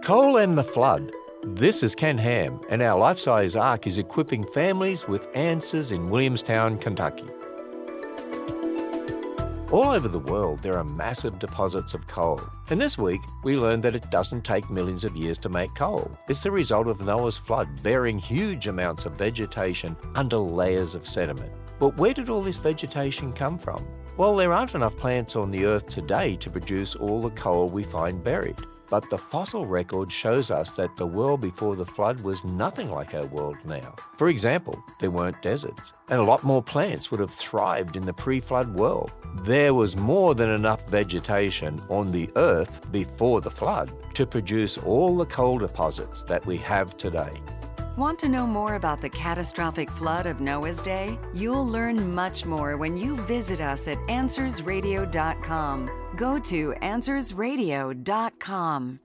Coal and the flood. This is Ken Ham, and our life-size ark is equipping families with answers in Williamstown, Kentucky. All over the world, there are massive deposits of coal. And this week, we learned that it doesn't take millions of years to make coal. It's the result of Noah's flood, burying huge amounts of vegetation under layers of sediment. But where did all this vegetation come from? Well, there aren't enough plants on the Earth today to produce all the coal we find buried. But the fossil record shows us that the world before the flood was nothing like our world now. For example, there weren't deserts, and a lot more plants would have thrived in the pre-flood world. There was more than enough vegetation on the Earth before the flood to produce all the coal deposits that we have today. Want to know more about the catastrophic flood of Noah's Day? You'll learn much more when you visit us at AnswersRadio.com. Go to AnswersRadio.com.